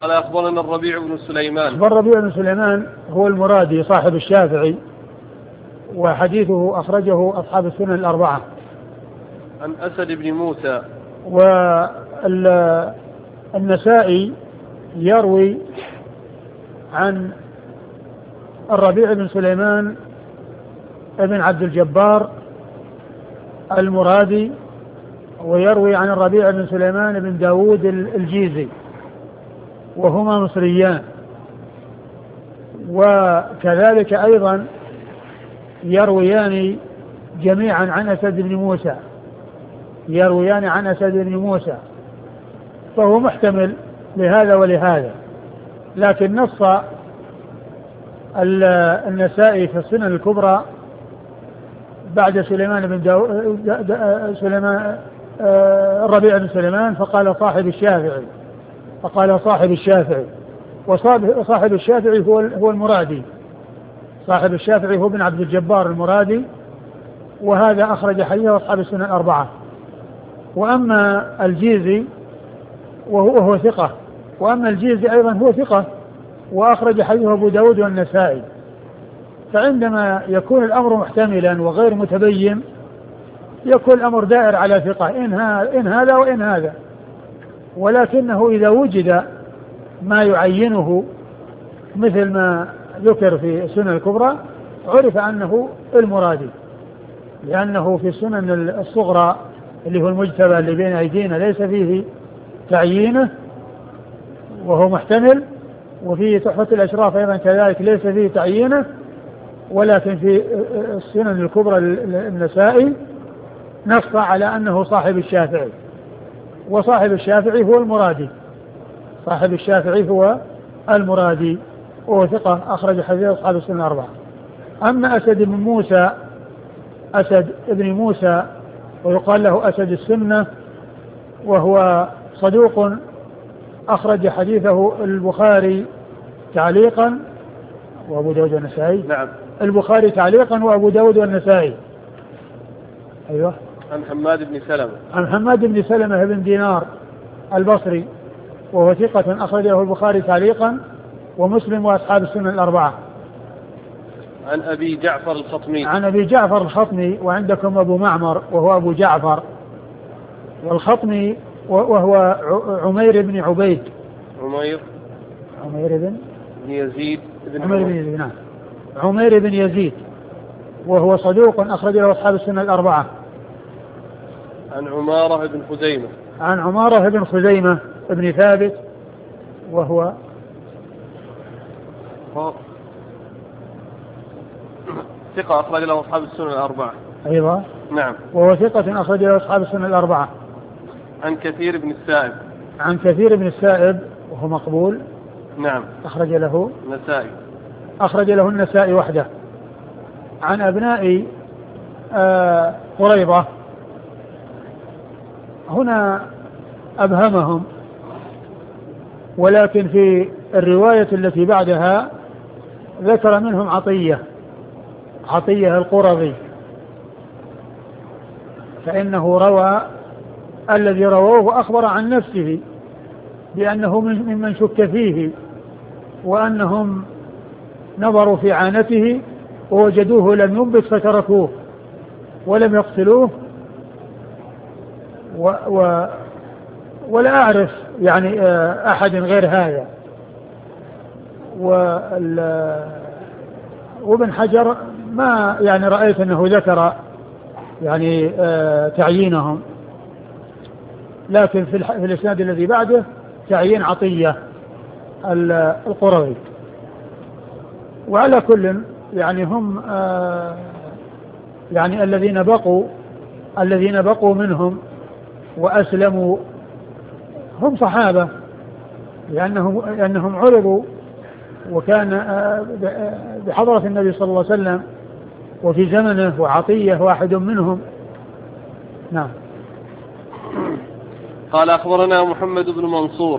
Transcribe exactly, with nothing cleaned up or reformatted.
قال أخبرنا الربيع بن سليمان. أخبر الربيع بن سليمان هو المرادي صاحب الشافعي، وحديثه أخرجه أصحاب السنن الأربعة. عن أسد بن موسى. والنسائي يروي عن الربيع بن سليمان ابن عبد الجبار المرادي، ويروي عن الربيع بن سليمان بن داود الجيزي، وهما مصريان. وكذلك أيضا يرويان جميعا عن أسد بن موسى يرويان عن أسد بن موسى فهو محتمل لهذا ولهذا. لكن نص النسائي في السنن الكبرى بعد سليمان بن داود سليمان الربيع بن سليمان فقال صاحب الشافعي فقال صاحب الشافعي وصاحب الشافعي هو هو المرادي. صاحب الشافعي هو ابن عبد الجبار المرادي، وهذا أخرج حديثه أصحاب السنن الأربعة. وأما الجيزي وهو, وهو ثقة وأما الجيزي أيضا هو ثقة وأخرج حديثه أبو داود والنسائي. فعندما يكون الأمر محتملا وغير متبين يكون الأمر دائر على ثقة إن هذا وإن هذا. ولكنه إذا وجد ما يعينه مثل ما ذكر في السنن الكبرى عرف أنه المرادي، لأنه في السنن الصغرى اللي هو المجتبى اللي بين أيدينا ليس فيه تعيينه وهو محتمل، وفي تحفة الأشراف أيضا كذلك ليس فيه تعيينه، ولكن في السنن الكبرى النسائي نص على أنه صاحب الشافعي، وصاحب الشافعي هو المرادي صاحب الشافعي هو المرادي وهو ثقة أخرج حديث أصحاب السنن الأربعة. أما أسد بن موسى أسد بن موسى ويقال له أسد السنة، وهو صدوق أخرج حديثه البخاري تعليقا وأبو داود والنسائي. نعم. البخاري تعليقا وأبو داود والنسائي. أيوة. عن حماد بن سلمة. عن حماد بن سلمة بن دينار البصري، وهو ثقة أخرجه البخاري تعليقا ومسلم وأصحاب السنن الأربعة. عن أبي جعفر الخطمي. عن أبي جعفر الخطمي، وعندكم أبو معمر وهو أبو جعفر، والخطمي وهو عمير بن عبيد. عمير عمير بن يزيد بن عمير بن يزيد نعم عمير بن يزيد، وهو صدوق أخرجه أصحاب السنة الأربعة. عن عمارة بن خزيمة. عن عمارة بن خزيمة ابن ثابت، وهو ثقة أخرج له أصحاب السنن الأربعة أيضا. نعم. وهو ثقة أخرج له أصحاب السنن الأربعة. عن كثير بن السائب. عن كثير بن السائب وهو مقبول. نعم. أخرج له النسائي. أخرج له النسائي وحده. عن أبناء آه قريظة، هنا أبهمهم، ولكن في الرواية التي بعدها ذكر منهم عطية عطية القرظي، فإنه روى الذي رواه أخبر عن نفسه بأنه ممن شك فيه، وأنهم نظروا في عانته ووجدوه لم ينبت فتركوه ولم يقتلوه، و و ولا أعرف يعني أحد غير هذا. وابن حجر ما يعني رأيت أنه ذكر يعني تعيينهم، لكن في الإسناد الذي بعده تعيين عطية القرظي. وعلى كل يعني هم يعني الذين بقوا الذين بقوا منهم وأسلموا هم صحابة، لأنهم لأنهم عرضوا وكان بحضرة النبي صلى الله عليه وسلم وفي زمنه، وعطية واحد منهم. نعم. قال أخبرنا محمد بن منصور.